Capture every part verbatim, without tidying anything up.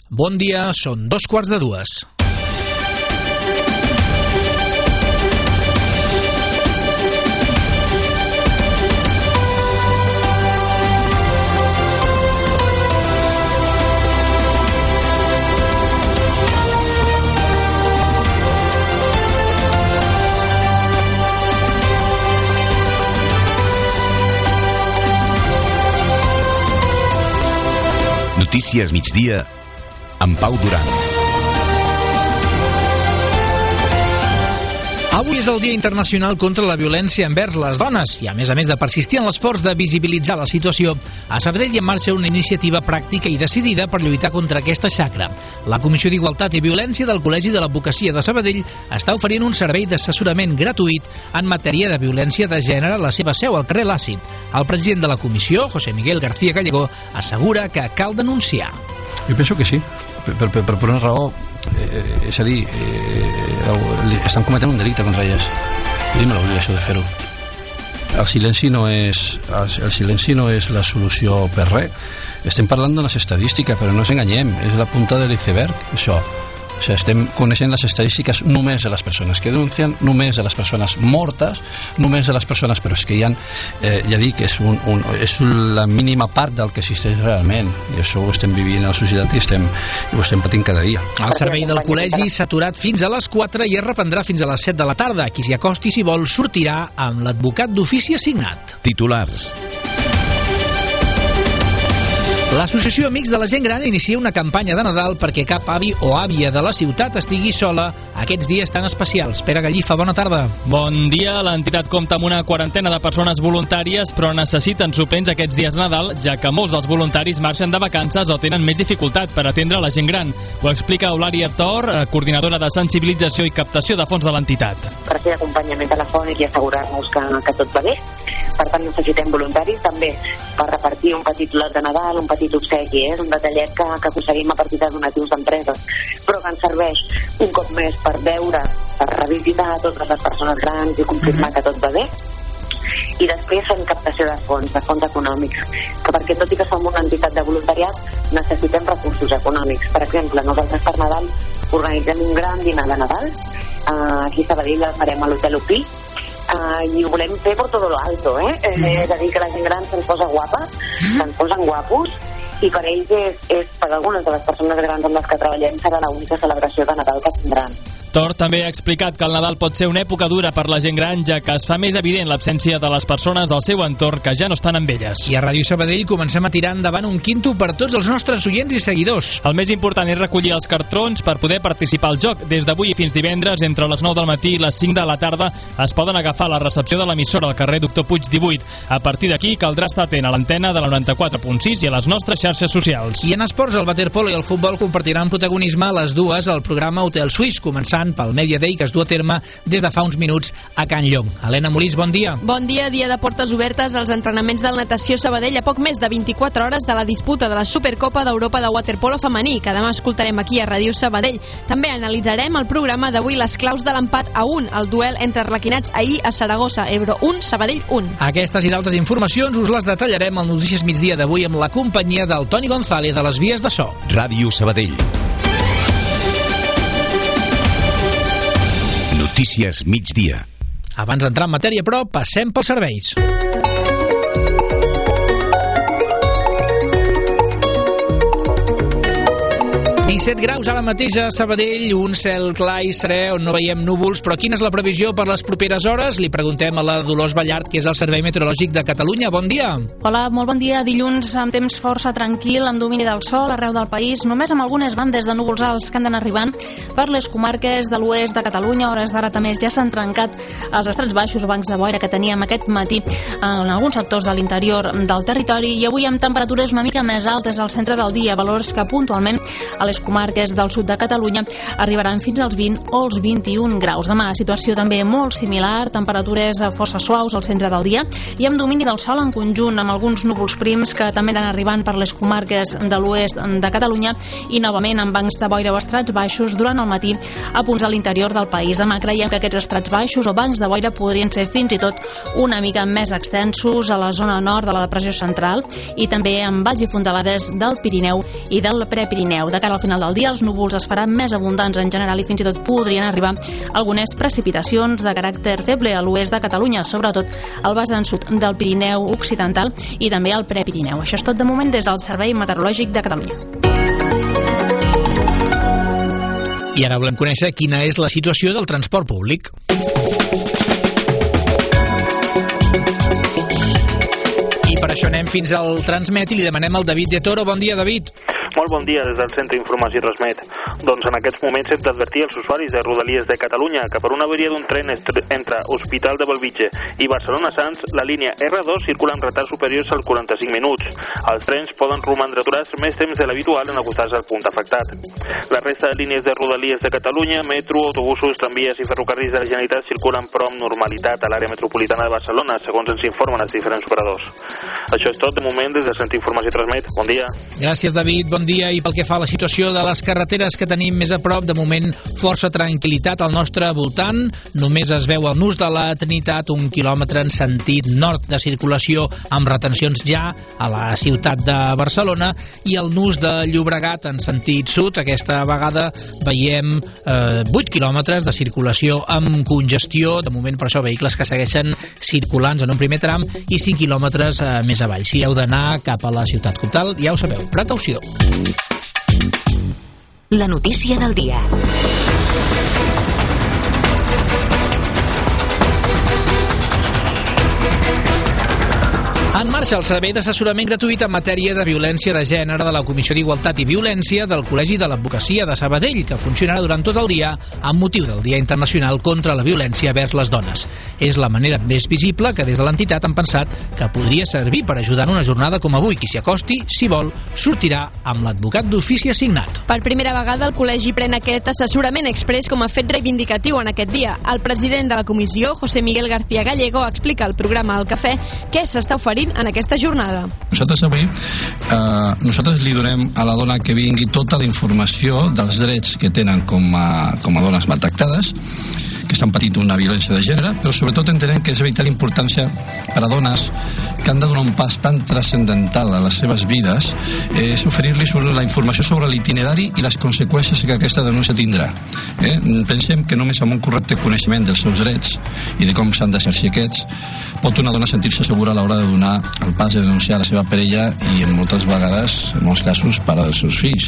Bon dia, són dos quarts de dues. Notícies migdia amb Pau Duran. Avui és el Dia Internacional contra la Violència envers les dones i, a més a més de persistir en l'esforç de visibilitzar la situació, a Sabadell hi ha en marxa una iniciativa pràctica i decidida per lluitar contra aquesta xacra. La Comissió d'Igualtat i Violència del Col·legi de l'Advocacia de Sabadell està oferint un servei d'assessorament gratuït en matèria de violència de gènere a la seva seu al carrer Laci. El president de la comissió, José Miguel García Gallego, assegura que cal denunciar. Jo penso que sí, per, per, per, per una raó, eh, és a dir, eh, estan cometent un delicte contra elles. Tenim l'obligació de fer-ho. El silenci no és el silenci no és la solució per res. Estem parlant de les estadístiques, però no ens enganyem, és la punta de l'iceberg, això. O sigui, estem coneixent les estadístiques només de les persones que denuncien, només de les persones mortes, només de les persones, però és que hi ha, eh, ja dic, és, un, un, és la mínima part del que existeix realment, i això ho estem vivint a la societat i, estem, i ho estem patint cada dia. El servei del col·legi s'ha aturat fins a les quatre i es reprendrà fins a les set de la tarda. Qui s'hi acosti, si vol, sortirà amb l'advocat d'ofici assignat. Titulars. L'Associació Amics de la Gent Gran inicia una campanya de Nadal perquè cap avi o àvia de la ciutat estigui sola aquests dies tan especials. Pere Gallifa, bona tarda. Bon dia. L'entitat compta amb una quarantena de persones voluntàries, però necessiten suplents aquests dies de Nadal, ja que molts dels voluntaris marxen de vacances o tenen més dificultat per atendre la gent gran. Ho explica Eulàlia Tor, coordinadora de sensibilització i captació de fons de l'entitat. Per fer acompanyament telefònic i assegurar-nos que, que tot va bé. Per tant, necessitem voluntaris també per repartir un petit lot de Nadal, un petit obsequi, és un detallet que, que aconseguim a partir de donatius d'empreses, però que ens serveix un cop més per veure, per revisitar totes les persones grans i confirmar que tot va bé. I després fem captació de fons, de fons econòmics, que perquè tot i que som una entitat de voluntariat necessitem recursos econòmics. Per exemple, nosaltres per Nadal organitzem un gran dinar de Nadal, uh, aquí a Sabadell el farem a l'Hotel Upí, uh, i ho volem fer per tot lo alto, eh? eh? És a dir, que la gent gran se'ns posa guapa, se'ns posen guapos, i per ells és, és per algunes de les persones grans amb les que treballem serà l'única celebració de Nadal que tindran. Tor també ha explicat que el Nadal pot ser una època dura per la gent gran, ja que es fa més evident l'absència de les persones del seu entorn que ja no estan amb elles. I a Ràdio Sabadell comencem a tirar endavant un quinto per tots els nostres oients i seguidors. El més important és recollir els cartrons per poder participar al joc. Des d'avui fins divendres, entre les nou del matí i les cinc de la tarda, es poden agafar a la recepció de l'emissora al carrer Doctor Puig divuit. A partir d'aquí, caldrà estar atent a l'antena de la noranta-quatre punt sis i a les nostres xarxes socials. I en esports, el waterpolo i el futbol compartiran protagonisme a les dues al programa Hotel Suís, començant pel Media Day, que es du a terme des de fa uns minuts a Can Llong. Helena Molís, bon dia. Bon dia, dia de portes obertes als entrenaments del Natació Sabadell a poc més de vint-i-quatre hores de la disputa de la Supercopa d'Europa de waterpolo femení, que demà escoltarem aquí a Ràdio Sabadell. També analitzarem el programa d'avui, les claus de l'empat a un, el duel entre arlequinats ahir a Saragossa, Ebro un, Sabadell un. Aquestes i d'altres informacions us les detallarem al Notícies Migdia d'avui amb la companyia del Toni González de les vies de so. Ràdio Sabadell. Notícies migdia. Abans d'entrar en matèria, però, passem pels serveis. disset graus ara mateix a Sabadell, un cel clar i serè on no veiem núvols, però quina és la previsió per les properes hores? Li preguntem a la Dolors Ballart, que és el Servei Meteorològic de Catalunya. Bon dia. Hola, molt bon dia. Dilluns amb temps força tranquil, amb domini del sol arreu del país, només amb algunes bandes de núvols alts que han d'anar arribant per les comarques de l'oest de Catalunya. A hores d'ara també ja s'han trencat els estrets baixos o bancs de boira que teníem aquest matí en alguns sectors de l'interior del territori, i avui amb temperatures una mica més altes al centre del dia, valors que puntualment a les comarques comarques del sud de Catalunya arribaran fins als vint o els vint-i-un graus. Demà, situació també molt similar, temperatures força suaus al centre del dia i amb domini del sol en conjunt, amb alguns núvols prims que també han arribant per les comarques de l'oest de Catalunya i novament amb bancs de boira o estrats baixos durant el matí a punts a l'interior del país. Demà creiem que aquests estrats baixos o bancs de boira podrien ser fins i tot una mica més extensos a la zona nord de la depressió central i també amb valls i fondalades del Pirineu i del Prepirineu. De cara al final del dia, els núvols es faran més abundants en general i fins i tot podrien arribar algunes precipitacions de caràcter feble a l'oest de Catalunya, sobretot al vessant sud del Pirineu occidental i també al Prepirineu. Això és tot de moment des del Servei Meteorològic de Catalunya. I ara volem conèixer quina és la situació del transport públic. I per això anem fins al Transmet i li demanem al David de Toro. Bon dia, David. Molt bon dia des del Centre d'Informació Transmet. Doncs en aquests moments hem d'advertir als usuaris de Rodalies de Catalunya que per una avaria d'un tren entre Hospital de Bellvitge i Barcelona-Sants, la línia erre dos circula amb retards superiors als quaranta-cinc minuts. Els trens poden romandre aturats més temps de l'habitual en acostar-se al punt afectat. La resta de línies de Rodalies de Catalunya, metro, autobusos, tramvies i ferrocarrils de la Generalitat circulen però amb normalitat a l'àrea metropolitana de Barcelona, segons ens informen els diferents operadors. Això és tot de moment des del Centre d'Informació Transmet. Bon dia. Gràcies, David. Bon dia. I pel que fa a la situació de les carreteres que tenim més a prop, de moment força tranquil·litat al nostre voltant. Només es veu el nus de la Trinitat, un quilòmetre en sentit nord de circulació amb retencions ja a la ciutat de Barcelona, i el nus de Llobregat en sentit sud. Aquesta vegada veiem eh, vuit quilòmetres de circulació amb congestió. De moment, per això, vehicles que segueixen circulant en un primer tram i cinc quilòmetres eh, més avall. Si heu d'anar cap a la ciutat comtal, ja ho sabeu, precaució. La notícia del dia. En marxa el servei d'assessorament gratuït en matèria de violència de gènere de la Comissió d'Igualtat i Violència del Col·legi de l'Advocacia de Sabadell, que funcionarà durant tot el dia amb motiu del Dia Internacional contra la Violència vers les dones. És la manera més visible que des de l'entitat han pensat que podria servir per ajudar en una jornada com avui. Qui s'hi acosti, si vol, sortirà amb l'advocat d'ofici assignat. Per primera vegada el col·legi pren aquest assessorament express com a fet reivindicatiu en aquest dia. El president de la comissió, José Miguel García Gallego, explica al programa El Cafè què s'està oferint en aquesta jornada. Nosaltres avui eh, nosaltres li donem a la dona que vingui tota la informació dels drets que tenen com a, com a dones maltractades, que estan patint una violència de gènere, però sobretot entenem que és de vital importància per a dones que han de donar un pas tan transcendental a les seves vides, eh, és oferir-li la informació sobre l'itinerari i les conseqüències que aquesta denúncia tindrà. Eh? Pensem que només amb un correcte coneixement dels seus drets i de com s'han d'exercir aquests, pot una dona sentir-se segura a l'hora de donar el pas de denunciar la seva parella i en moltes vegades, en molts casos, pare dels seus fills.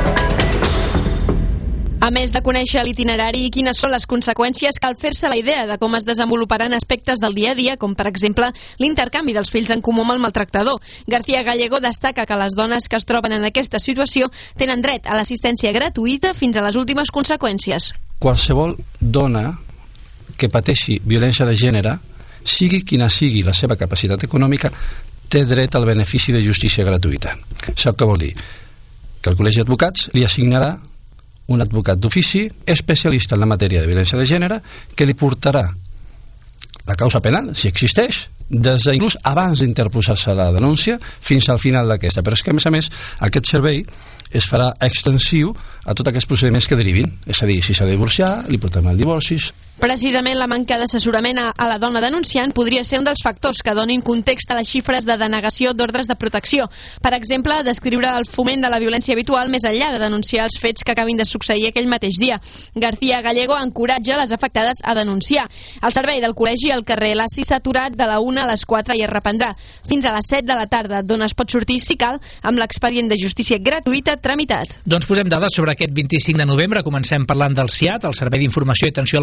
A més de conèixer l'itinerari i quines són les conseqüències, cal fer-se la idea de com es desenvoluparan aspectes del dia a dia, com per exemple l'intercanvi dels fills en comú amb el maltractador. García Gallego destaca que les dones que es troben en aquesta situació tenen dret a l'assistència gratuïta fins a les últimes conseqüències. Qualsevol dona que pateixi violència de gènere, sigui quina sigui la seva capacitat econòmica, té dret al benefici de justícia gratuïta. Sap què vol dir? Que el Col·legi d'Advocats li assignarà un advocat d'ofici especialista en la matèria de violència de gènere que li portarà la causa penal, si existeix, des inclús abans d'interposar-se la denúncia fins al final d'aquesta. Però és que, a més a més, aquest servei es farà extensiu a tots aquests procediments que derivin. És a dir, si s'ha de divorciar, li portem el divorci. Precisament la manca d'assessorament a, a la dona denunciant podria ser un dels factors que donin context a les xifres de denegació d'ordres de protecció. Per exemple, descriure el foment de la violència habitual més enllà de denunciar els fets que acabin de succeir aquell mateix dia. García Gallego encoratja les afectades a denunciar. El servei del col·legi al carrer Lassi s'ha aturat de la una a les quatre i es reprendrà fins a les set de la tarda, d'on es pot sortir, si cal, amb l'expedient de justícia gratuïta tramitat. Doncs posem dades sobre aquest vint-i-cinc de novembre. Comencem parlant del SIAT, el Servei d'Informació i Atenció a les Dones de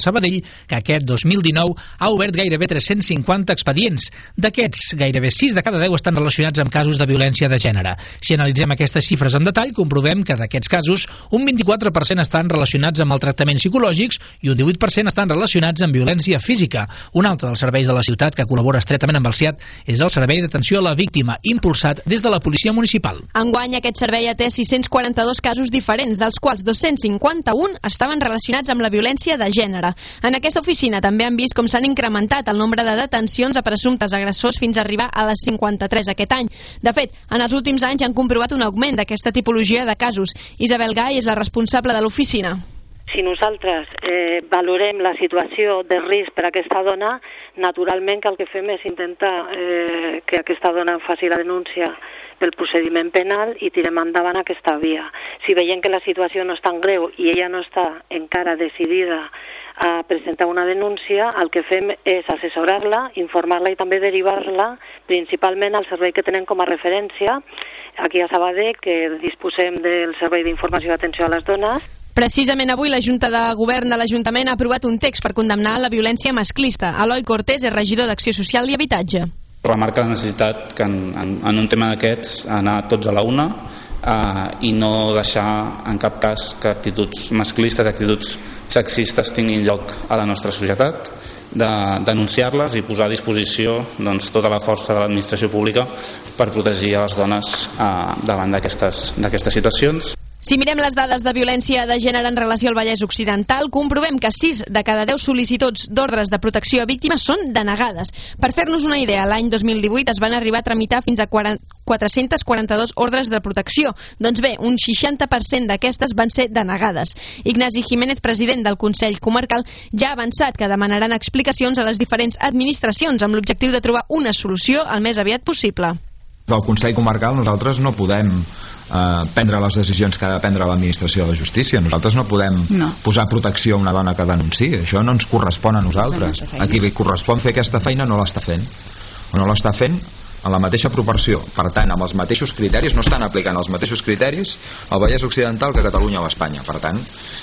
Sabadell, que aquest dos mil dinou ha obert gairebé tres-cents cinquanta expedients. D'aquests, gairebé sis de cada deu estan relacionats amb casos de violència de gènere. Si analitzem aquestes xifres en detall, comprovem que d'aquests casos, un vint-i-quatre per cent estan relacionats amb maltractaments psicològics i un divuit per cent estan relacionats amb violència física. Un altre dels serveis de la ciutat que col·labora estretament amb el S I A D és el Servei d'Atenció a la Víctima, impulsat des de la Policia Municipal. Enguany, aquest servei atén sis-cents quaranta-dos casos diferents, dels quals dos-cents cinquanta-un estaven relacionats amb la violència de gènere. En aquesta oficina també han vist com s'han incrementat el nombre de detencions a presumptes agressors fins a arribar a les cinquanta-tres aquest any. De fet, en els últims anys han comprovat un augment d'aquesta tipologia de casos. Isabel Gai és la responsable de l'oficina. Si nosaltres eh, valorem la situació de risc per a aquesta dona, naturalment que el que fem és intentar eh, que aquesta dona faci la denúncia del procediment penal i tirem endavant aquesta via. Si veiem que la situació no és tan greu i ella no està encara decidida a presentar una denúncia, el que fem és assessorar-la, informar-la i també derivar-la principalment al servei que tenen com a referència aquí a Sabadell, que disposem del Servei d'Informació i Atenció a les Dones. Precisament avui la Junta de Govern de l'Ajuntament ha aprovat un text per condemnar la violència masclista. Eloi Cortés és regidor d'Acció Social i Habitatge. Remarca la necessitat que en, en, en un tema d'aquests anar tots a la una eh, i no deixar en cap cas que actituds masclistes, actituds sexistes tinguin lloc a la nostra societat, de denunciar-les i posar a disposició doncs, tota la força de l'administració pública per protegir a les dones eh, davant d'aquestes d'aquestes situacions. Si mirem les dades de violència de gènere en relació al Vallès Occidental, comprovem que sis de cada deu sol·licituds d'ordres de protecció a víctimes són denegades. Per fer-nos una idea, l'any dos mil divuit es van arribar a tramitar fins a quatre-cents quaranta-dos ordres de protecció. Doncs bé, un seixanta per cent d'aquestes van ser denegades. Ignasi Jiménez, president del Consell Comarcal, ja ha avançat que demanaran explicacions a les diferents administracions amb l'objectiu de trobar una solució el més aviat possible. Del Consell Comarcal nosaltres no podem Uh, prendre les decisions que ha de prendre l'administració de la justícia. Nosaltres no podem no. posar protecció a una dona que denunciï. Això no ens correspon a nosaltres. A qui li correspon fer aquesta feina no l'està fent. O no l'està fent en la mateixa proporció. Per tant, amb els mateixos criteris, no estan aplicant els mateixos criteris al Vallès Occidental que a Catalunya o a Espanya. Per tant,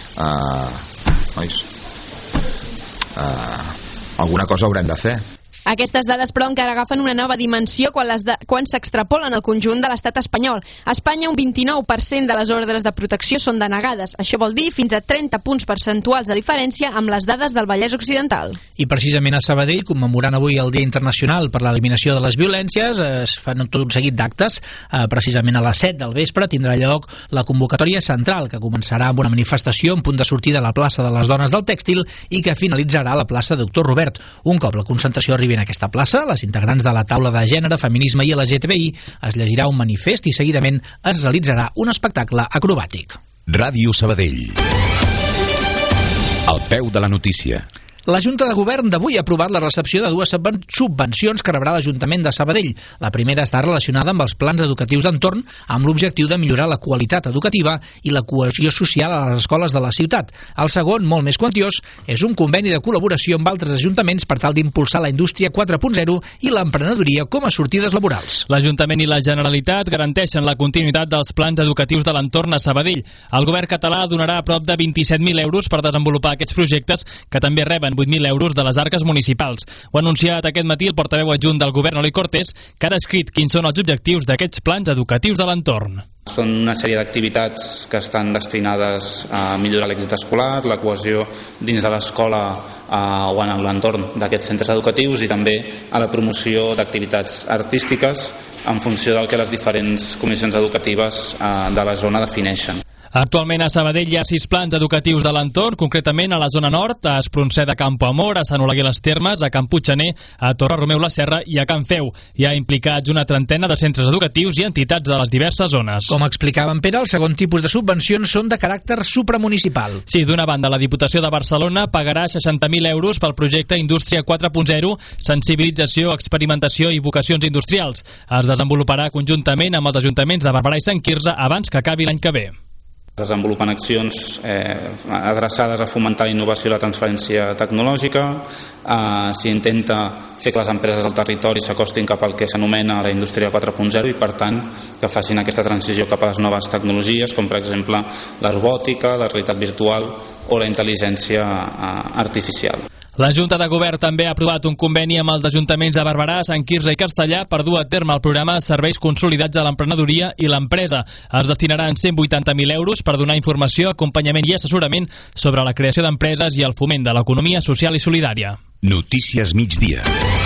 uh, nois, uh, alguna cosa haurem de fer. Aquestes dades, però, encara agafen una nova dimensió quan, les de, quan s'extrapolen al conjunt de l'estat espanyol. A Espanya, un vint-i-nou per cent de les ordres de protecció són denegades. Això vol dir fins a trenta punts percentuals de diferència amb les dades del Vallès Occidental. I precisament a Sabadell, commemorant avui el Dia Internacional per l'Eliminació de les Violències, es fan tot un seguit d'actes. Eh, precisament a les set del vespre tindrà lloc la convocatòria central, que començarà amb una manifestació en punt de sortida a la plaça de les Dones del Tèxtil i que finalitzarà a la plaça Doctor Robert. Un cop la concentració arribi en aquesta plaça, les integrants de la taula de gènere, feminisme i L G T B I es llegirà un manifest i seguidament es realitzarà un espectacle acrobàtic. Ràdio Sabadell. Al peu de la notícia. La Junta de Govern d'avui ha aprovat la recepció de dues subvencions que rebrà l'Ajuntament de Sabadell. La primera està relacionada amb els plans educatius d'entorn, amb l'objectiu de millorar la qualitat educativa i la cohesió social a les escoles de la ciutat. El segon, molt més quantiós, és un conveni de col·laboració amb altres ajuntaments per tal d'impulsar la indústria quatre punt zero i l'emprenedoria com a sortides laborals. L'Ajuntament i la Generalitat garanteixen la continuïtat dels plans educatius de l'entorn a Sabadell. El govern català donarà a prop de vint-i-set mil euros per desenvolupar aquests projectes, que també reben vuit mil euros de les arques municipals. Ho ha anunciat aquest matí el portaveu adjunt del govern, Eloi Cortés, que ha descrit quins són els objectius d'aquests plans educatius de l'entorn. Són una sèrie d'activitats que estan destinades a millorar l'èxit escolar, la cohesió dins de l'escola eh, o en l'entorn d'aquests centres educatius i també a la promoció d'activitats artístiques en funció del que les diferents comissions educatives eh, de la zona defineixen. Actualment a Sabadell hi ha sis plans educatius de l'entorn, concretament a la zona nord, a Espronceda de Campo Amor, a Sant Oleguer les Termes, a Camp Puiggener, a Torre Romeu la Serra i a Can Feu. Hi ha implicats una trentena de centres educatius i entitats de les diverses zones. Com explicava en Pere, el segon tipus de subvencions són de caràcter supramunicipal. Sí, d'una banda, la Diputació de Barcelona pagarà seixanta mil euros pel projecte Indústria quatre punt zero, sensibilització, experimentació i vocacions industrials. Es desenvoluparà conjuntament amb els ajuntaments de Barberà i Sant Quirze abans que acabi l'any que ve. desenvolupant accions eh, adreçades a fomentar la innovació i la transferència tecnològica. Eh, S'intenta fer que les empreses del territori s'acostin cap al que s'anomena la indústria quatre punt zero i, per tant, que facin aquesta transició cap a les noves tecnologies, com per exemple la robòtica, la realitat virtual o la intel·ligència eh, artificial. La Junta de Govern també ha aprovat un conveni amb els ajuntaments de Barberà, Sant Quirze i Castellà per dur a terme el programa Serveis Consolidats a l'Emprenedoria i l'Empresa. Es destinaran cent vuitanta mil euros per donar informació, acompanyament i assessorament sobre la creació d'empreses i el foment de l'economia social i solidària. Notícies migdia.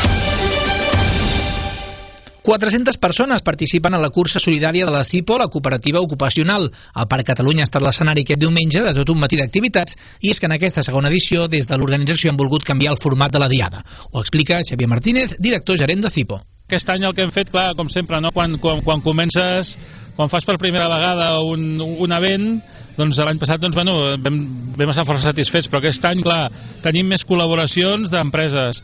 quatre-centes persones participen a la cursa solidària de la CIPO, la cooperativa ocupacional. El Parc Catalunya ha estat l'escenari aquest diumenge de tot un matí d'activitats, i és que en aquesta segona edició des de l'organització han volgut canviar el format de la diada. Ho explica Xavier Martínez, director gerent de CIPO. Aquest any el que hem fet, clar, com sempre, no? quan, quan, quan comences, quan fas per primera vegada un, un event, doncs l'any passat doncs, bueno, vam, vam estar força satisfets, però aquest any, clar, tenim més col·laboracions d'empreses,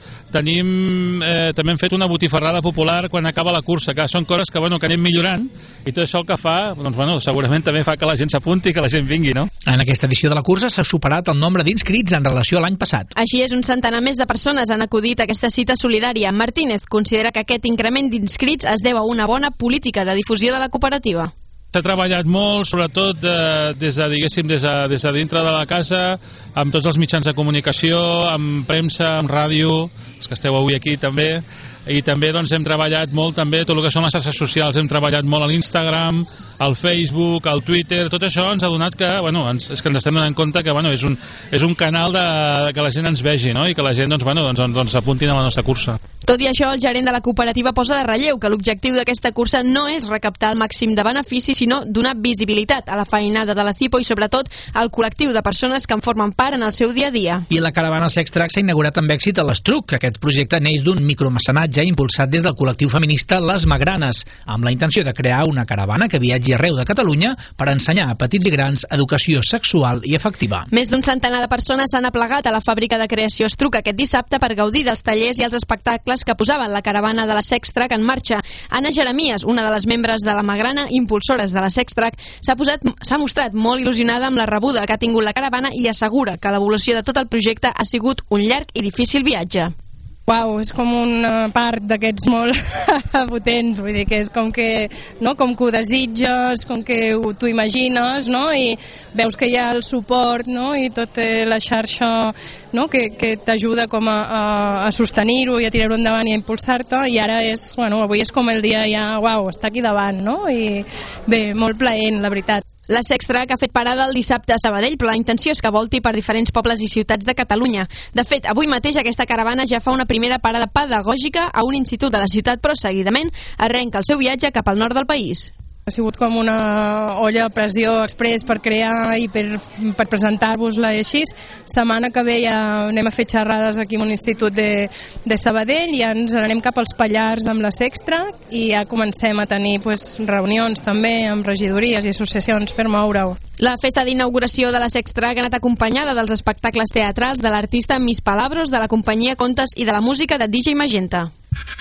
tenim, eh, també hem fet una botifarrada popular quan acaba la cursa, que són coses que, bueno, que anem millorant, i tot això el que fa, doncs, bueno, segurament també fa que la gent s'apunti, que la gent vingui, no? En aquesta edició de la cursa s'ha superat el nombre d'inscrits en relació a l'any passat. Així és, un centenar més de persones han acudit a aquesta cita solidària. Martínez considera que aquest increment d'inscrits es deu a una bona política de difusió de la cooperativa. S'ha treballat molt, sobretot de, des de, diguéssim, des de, des de dintre de la casa, amb tots els mitjans de comunicació, amb premsa, amb ràdio, els que esteu avui aquí també, i també doncs, hem treballat molt també tot el que són les xarxes socials, hem treballat molt a l'Instagram, al Facebook, al Twitter, tot això ens ha donat que, bueno, ens, és que ens estem donant compte que, bueno, és un, és un canal de, de que la gent ens vegi, no? I que la gent, doncs, bueno, doncs, doncs s'apuntin a la nostra cursa. Tot i això, el gerent de la cooperativa posa de relleu que l'objectiu d'aquesta cursa no és recaptar el màxim de benefici, sinó donar visibilitat a la feinada de la CIPO i, sobretot, al col·lectiu de persones que en formen part en el seu dia a dia. I la caravana Sextrac s'ha inaugurat amb èxit a l'Estruc. Aquest projecte neix d'un micromecenatge impulsat des del col·lectiu feminista Les Magranes, amb la intenció de crear una caravana que viatgi arreu de Catalunya per ensenyar a petits i grans educació sexual i afectiva. Més d'un centenar de persones s'han aplegat a la fàbrica de creació Estruc aquest dissabte per gaudir dels tallers i els espectacles que posaven la caravana de la Sextrac en marxa. Anna Jeremies, una de les membres de la Magrana, impulsores de la Sextrac, s'ha posat, s'ha mostrat molt il·lusionada amb la rebuda que ha tingut la caravana i assegura que l'evolució de tot el projecte ha sigut un llarg i difícil viatge. Uau, és com una part d'aquests molt potents, vull dir que és com que, no, com que ho desitges, com que t'ho imagines, no, i veus que hi ha el suport, no, i tota la xarxa, no, que, que t'ajuda com a, a, a sostenir-ho i a tirar-ho endavant i a impulsar-te, i ara és, bueno, avui és com el dia ja, uau, està aquí davant, no, i bé, molt plaent, la veritat. La Sextrac ha fet parada el dissabte a Sabadell, però la intenció és que volti per diferents pobles i ciutats de Catalunya. De fet, avui mateix aquesta caravana ja fa una primera parada pedagògica a un institut de la ciutat, però seguidament arrenca el seu viatge cap al nord del país. Ha sigut com una olla a pressió express per crear i per, per presentar-vos-la i així. Setmana que ve ja anem a fer xerrades aquí en un institut de, de Sabadell i ja ens anem cap als Pallars amb la Sextrac i ja comencem a tenir pues, reunions també amb regidories i associacions per moure-ho. La festa d'inauguració de la Sextrac ha anat acompanyada dels espectacles teatrals de l'artista Miss Palabros, de la companyia Contes i de la música de D J Magenta.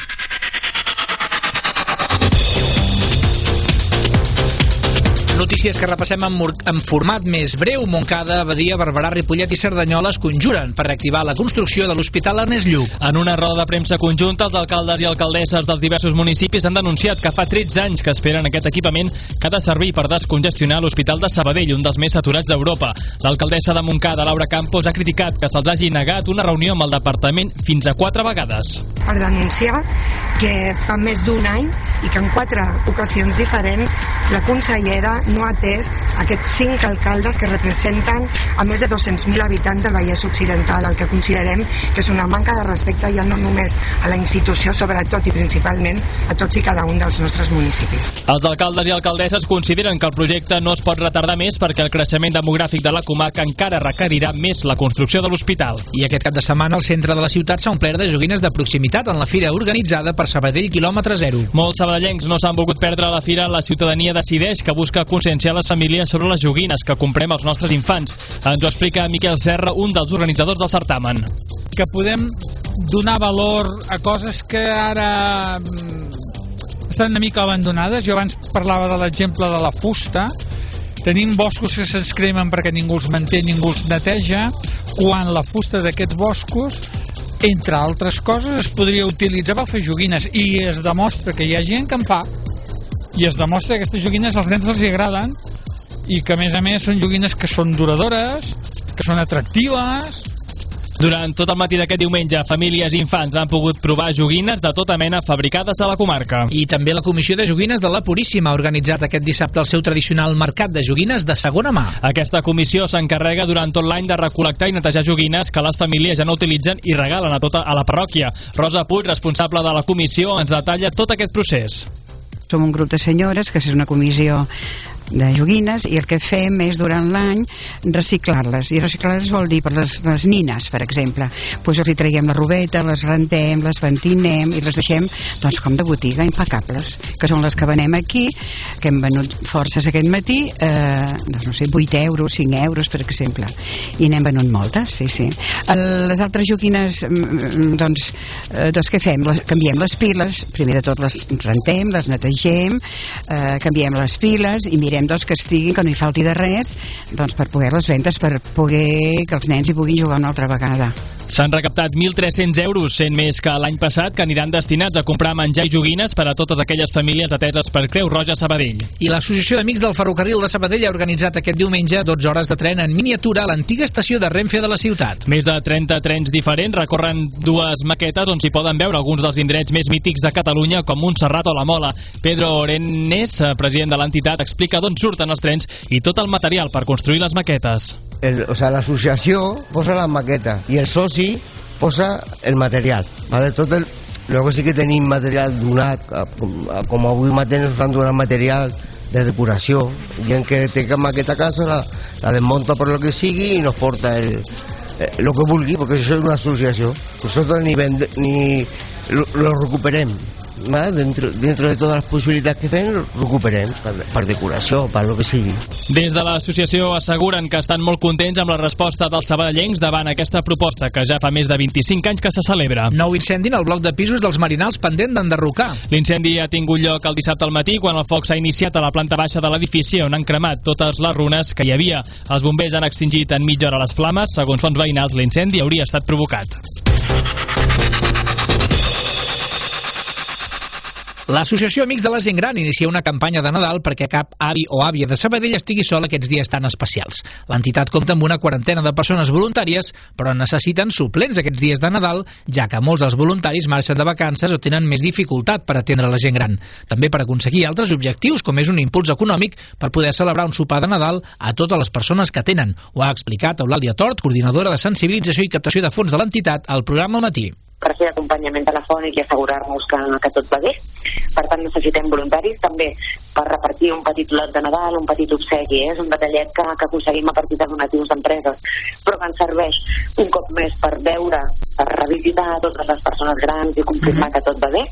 Notícies que repassem en, en format més breu. Montcada, Badia, Barberà, Ripollet i Cerdanyola es conjuren per reactivar la construcció de l'Hospital Ernest Lluch. En una roda de premsa conjunta, els alcaldes i alcaldesses dels diversos municipis han denunciat que fa tretze anys que esperen aquest equipament que ha de servir per descongestionar l'Hospital de Sabadell, un dels més saturats d'Europa. L'alcaldessa de Montcada, Laura Campos, ha criticat que se'ls hagi negat una reunió amb el departament fins a quatre vegades. Per denunciar que fa més d'un any i que en quatre ocasions diferents la consellera no ha atès aquests cinc alcaldes que representen a més de dos-cents mil habitants del Vallès Occidental, el que considerem que és una manca de respecte ja no només a la institució, sobretot i principalment a tots i cada un dels nostres municipis. Els alcaldes i alcaldesses consideren que el projecte no es pot retardar més perquè el creixement demogràfic de la comarca encara requerirà més la construcció de l'hospital. I aquest cap de setmana el centre de la ciutat s'ha omplert de joguines de proximitat en la fira organitzada per Sabadell Quilòmetre Zero. Molts sabadellencs no s'han volgut perdre a la fira La Ciutadania Decideix, que busca conscienciar les famílies sobre les joguines que comprem als nostres infants. Ens ho explica Miquel Serra, un dels organitzadors del certamen. Que podem donar valor a coses que ara estan una mica abandonades. Jo abans parlava de l'exemple de la fusta tenim boscos que se'ns cremen perquè ningú els manté, ningú els neteja, quan la fusta d'aquests boscos, entre altres coses, es podria utilitzar per fer joguines, i es demostra que hi ha gent que en fa, i es demostra que aquestes joguines als nens els agraden, i que a més a més són joguines que són duradores, que són atractives. Durant tot el matí d'aquest diumenge, famílies i infants han pogut provar joguines de tota mena fabricades a la comarca. I també la Comissió de Joguines de la Puríssima ha organitzat aquest dissabte el seu tradicional mercat de joguines de segona mà. Aquesta comissió s'encarrega durant tot l'any de recol·lectar i netejar joguines que les famílies ja no utilitzen i regalen a tota a la parròquia. Rosa Puig, responsable de la comissió, ens detalla tot aquest procés. Som un grup de senyores, que és una comissió de joguines, i el que fem és durant l'any reciclar-les, i reciclar-les vol dir per les, les nines, per exemple, doncs els hi traiem la robeta, les rentem, les pentinem i les deixem doncs com de botiga, impecables, que són les que venem aquí, que hem venut forces aquest matí, eh, doncs no sé, vuit euros, cinc euros per exemple, i n'hem venut moltes, sí, sí. Les altres joguines, doncs, eh, doncs què fem? Les, canviem les piles, primer de tot les rentem, les netegem, eh, canviem les piles i mirem doncs que estiguin, que no hi falti de res, doncs per poder-les ventes, per poder que els nens hi puguin jugar una altra vegada. S'han recaptat mil tres-cents euros, sent més que l'any passat, que aniran destinats a comprar menjar i joguines per a totes aquelles famílies ateses per Creu Roja Sabadell. I l'Associació d'Amics del Ferrocarril de Sabadell ha organitzat aquest diumenge dotze hores de tren en miniatura a l'antiga estació de Renfe de la ciutat. Més de trenta trens diferents recorren dues maquetes on s'hi poden veure alguns dels indrets més mítics de Catalunya, com Montserrat o la Mola. Pedro Orenes, president de l'entitat, explica d'on surten els trens i tot el material per construir les maquetes. El, o sea, l'associació posa la maqueta i el soci posa el material, ¿vale? Tot el, luego sí que tenim material donat, com, com avui mateix ens han donat material de depuració, gent que té maqueta a casa la, la desmunta per lo que sigui i nos porta el, eh, lo que vulgui, perquè això és una associació, nosotros ni, vende, ni lo, lo recuperem, ¿vale? Dentro, dentro de todas las posibilitats que fem, recuperem per, per decoració, per lo que sigui. Des de l'associació asseguren que estan molt contents amb la resposta dels sabadellencs davant aquesta proposta, que ja fa més de vint-i-cinc anys que se celebra. Nou incendi en el bloc de pisos dels Marinals pendent d'enderrocar. L'incendi ha tingut lloc el dissabte al matí, quan el foc s'ha iniciat a la planta baixa de l'edifici, on han cremat totes les runes que hi havia. Els bombers han extingit en mitja hora les flames. Segons fonts veïnals, l'incendi hauria estat provocat. L'Associació Amics de la Gent Gran inicia una campanya de Nadal perquè cap avi o àvia de Sabadell estigui sol aquests dies tan especials. L'entitat compta amb una quarantena de persones voluntàries, però necessiten suplents aquests dies de Nadal, ja que molts dels voluntaris marxen de vacances o tenen més dificultat per atendre la gent gran. També per aconseguir altres objectius, com és un impuls econòmic per poder celebrar un sopar de Nadal a totes les persones que tenen. Ho ha explicat Eulàlia Tort, coordinadora de sensibilització i captació de fons de l'entitat, al programa al matí. Per fer acompanyament telefònic i assegurar-nos que, que tot va bé. Per tant, necessitem voluntaris també per repartir un petit lot de Nadal, un petit obsequi. Eh? És un detallet que, que aconseguim a partir de donatius d'empreses, però que ens serveix un cop més per veure, per revisitar totes les persones grans i confirmar que tot va bé.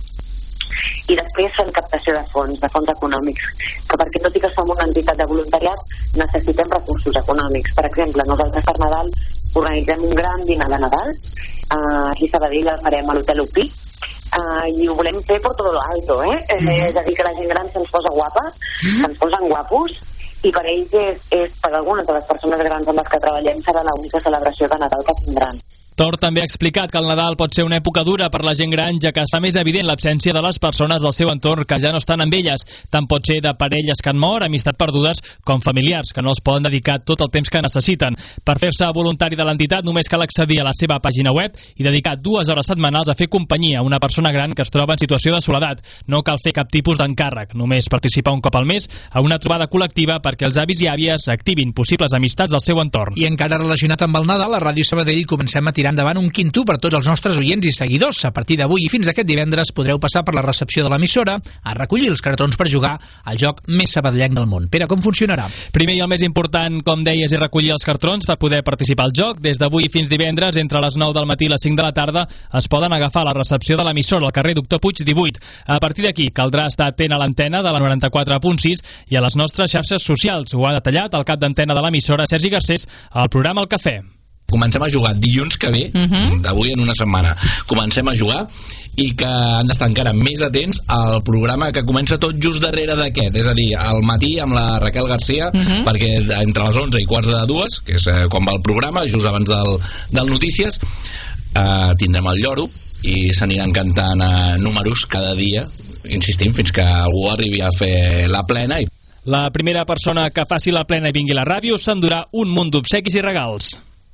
I després fem captació de fons, de fons econòmics, que perquè tot i que som una entitat de voluntariat, necessitem recursos econòmics. Per exemple, nosaltres per Nadal organitzem un gran dinar de Nadal, uh, aquí a Sabadell el farem a l'Hotel Upí, uh, i ho volem fer per tot lo alto, eh? Mm. És a dir, que la gent gran se'ns posa guapa, mm. se'ns posen guapos, i per ells és, és per algunes de les persones grans amb les que treballem serà l'única celebració de Nadal que tindran. Tort també ha explicat que el Nadal pot ser una època dura per la gent gran, ja que està més evident l'absència de les persones del seu entorn que ja no estan amb elles. Tant pot ser de parelles que han mort, amistats perdudes, com familiars que no els poden dedicar tot el temps que necessiten. Per fer-se voluntari de l'entitat només cal accedir a la seva pàgina web i dedicar dues hores setmanals a fer companyia a una persona gran que es troba en situació de soledat. No cal fer cap tipus d'encàrrec, només participar un cop al mes a una trobada col·lectiva perquè els avis i àvies activin possibles amistats del seu entorn. I encara relacionat amb el Nadal, a Ràdio Sabadell comencem a tirar endavant un quinto per tots els nostres oients i seguidors. A partir d'avui i fins aquest divendres podreu passar per la recepció de l'emissora a recollir els cartrons per jugar al joc més sabadellenc del món. Pere, com funcionarà? Primer i el més important, com deies, és recollir els cartrons per poder participar al joc. Des d'avui fins divendres, entre les nou del matí i les cinc de la tarda, es poden agafar a la recepció de l'emissora al carrer Doctor Puig divuit. A partir d'aquí, caldrà estar atent a l'antena de la noranta-quatre punt sis i a les nostres xarxes socials. Ho ha detallat el cap d'antena de l'emissora, Sergi Garcés, al programa El Cafè. comencem a jugar dilluns que ve, uh-huh. d'avui en una setmana, comencem a jugar i que han d'estar encara més atents al programa que comença tot just darrere d'aquest, és a dir, al matí amb la Raquel Garcia, uh-huh. perquè entre les onze i quarts de dues, que és eh, quan va el programa, just abans del, del Notícies, eh, tindrem el lloro i s'aniran cantant eh, números cada dia, insistim, fins que algú arribi a fer la plena. I... La primera persona que faci la plena i vingui a la ràdio s'endurà un munt d'obsequis i regals.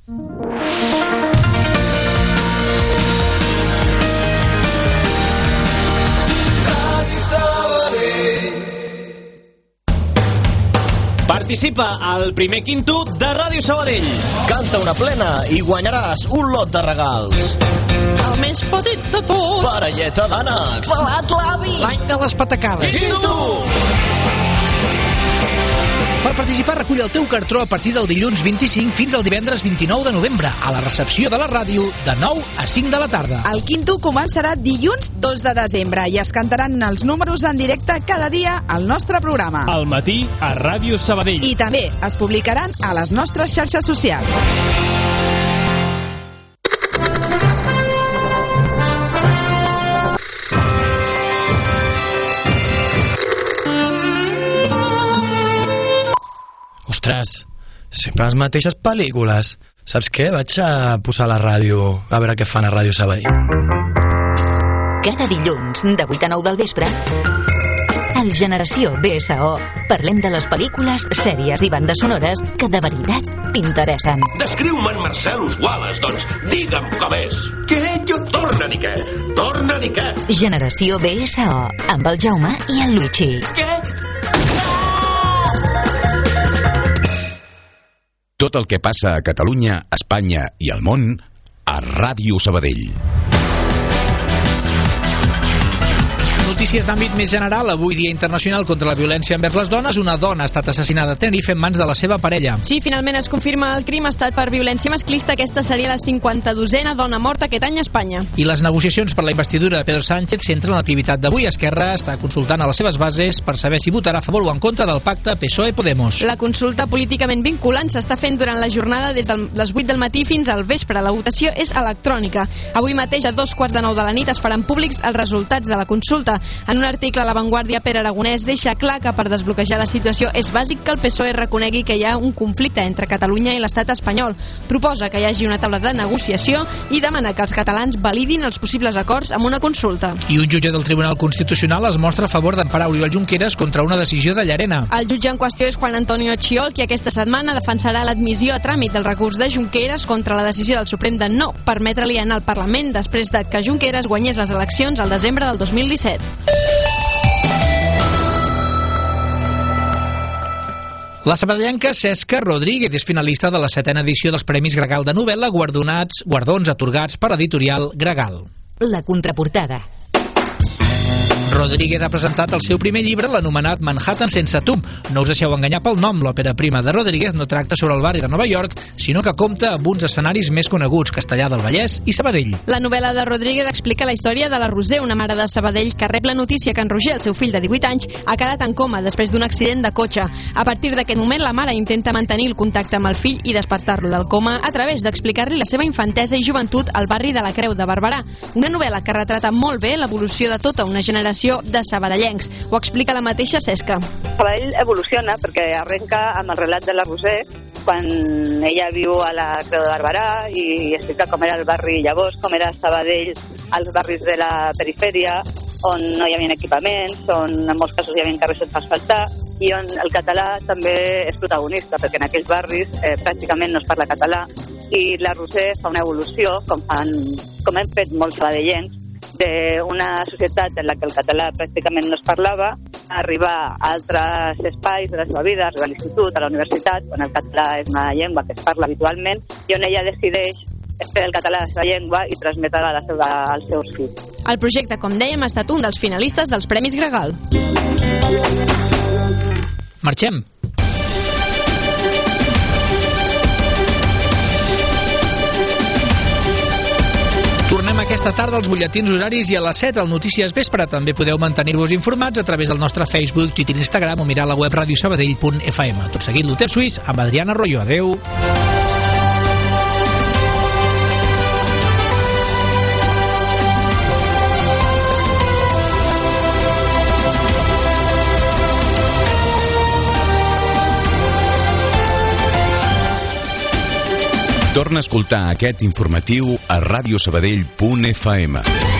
Participa al primer quinto de Ràdio Sabadell. Canta una plena i guanyaràs un lot de regals. El més petit de tots. Parelleta d'ànecs. Pelat l'avi. L'any de les patacades. Quinto! Per participar, recull el teu cartró a partir del dilluns vint-i-cinc fins al divendres vint-i-nou de novembre a la recepció de la ràdio de nou a cinc de la tarda. El quinto començarà dilluns dos de desembre i es cantaran els números en directe cada dia al nostre programa. Al matí a Ràdio Sabadell. I també es publicaran a les nostres xarxes socials. Ostres, sempre les mateixes pel·lícules. Saps què? Vaig a posar la ràdio a veure què fan a Ràdio Sabadell. Cada dilluns, de vuit a nou del vespre, al Generació B S O parlem de les pel·lícules, sèries i bandes sonores que de veritat t'interessen. Descriu-me en Marcellus Wallace, doncs digue'm com és. Què? Jo torna a dir què? Torna a dir què? Generació B S O, amb el Jaume i el Luigi. Què? Tot el que passa a Catalunya, Espanya i al món a Ràdio Sabadell. Notícies d'àmbit més general. Avui, Dia Internacional contra la Violència envers les Dones. Una dona ha estat assassinada a Tenerife en mans de la seva parella. Sí, finalment es confirma el crim. Ha estat per violència masclista. Aquesta seria la cinquanta-dosena dona morta aquest any a Espanya. I les negociacions per la investidura de Pedro Sánchez centren l'activitat d'avui. Esquerra està consultant a les seves bases per saber si votarà a favor o en contra del pacte P S O E-Podemos. La consulta políticament vinculant s'està fent durant la jornada des de les vuit del matí fins al vespre. La votació és electrònica. Avui mateix, a dos quarts de nou de la nit, es faran públics els resultats de la consulta. En un article a La Vanguardia, Pere Aragonès deixa clar que per desbloquejar la situació és bàsic que el P S O E reconegui que hi ha un conflicte entre Catalunya i l'estat espanyol. Proposa que hi hagi una taula de negociació i demana que els catalans validin els possibles acords amb una consulta. I un jutge del Tribunal Constitucional es mostra a favor d'emparar Oriol Junqueras contra una decisió de Llarena. El jutge en qüestió és Juan Antonio Chiol, qui aquesta setmana defensarà l'admissió a tràmit del recurs de Junqueras contra la decisió del Suprem de no permetre-li anar al Parlament després de que Junqueras guanyés les eleccions al desembre del dos mil disset. La sabadellenca Cesca Rodríguez és finalista de la setena edició dels Premis Gregal de novel·la, guardonats, guardons atorgats per l'editorial Gregal. La contraportada. Rodríguez ha presentat el seu primer llibre, l'anomenat Manhattan sense tu. No us deixeu enganyar pel nom, l'òpera prima de Rodríguez no tracta sobre el barri de Nova York, sinó que compta amb uns escenaris més coneguts, Castellar del Vallès i Sabadell. La novel·la de Rodríguez explica la història de la Roser, una mare de Sabadell que rep la notícia que en Roger, el seu fill de divuit anys, ha quedat en coma després d'un accident de cotxe. A partir d'aquest moment, la mare intenta mantenir el contacte amb el fill i despertar-lo del coma a través d'explicar-li la seva infantesa i joventut al barri de la Creu de Barberà. Una novel·la que retrata molt bé l'evolució de tota una generació de sabadellencs. Ho explica la mateixa Cesca. Sabadell evoluciona perquè arrenca amb el relat de la Roser quan ella viu a la Creu de Barberà i explica com era el barri llavors, com era Sabadell als barris de la perifèria, on no hi havia equipaments, on en molts casos hi havia carrers sense asfaltar i on el català també és protagonista, perquè en aquells barris eh, pràcticament no es parla català i la Roser fa una evolució, com, fan, com hem fet molts sabadellencs, d'una societat en la que el català pràcticament no es parlava, a arribar a altres espais de la seva vida, arribar a l'institut, a la universitat, on el català és una llengua que es parla habitualment i on ella decideix fer el català a la seva llengua i transmetre-la a la seva, als seus fills. El projecte, com dèiem, ha estat un dels finalistes dels Premis Gregal. Marxem. Tornem aquesta tarda als butlletins horaris i a les set al Notícies Vespre. També podeu mantenir-vos informats a través del nostre Facebook, Twitter i Instagram o mirar la web radiosabadell punt f m. Tot seguit, l'Hotel Suís amb Adriana Royo. Adeu. Torna a escoltar aquest informatiu a radiosabadell punt f m.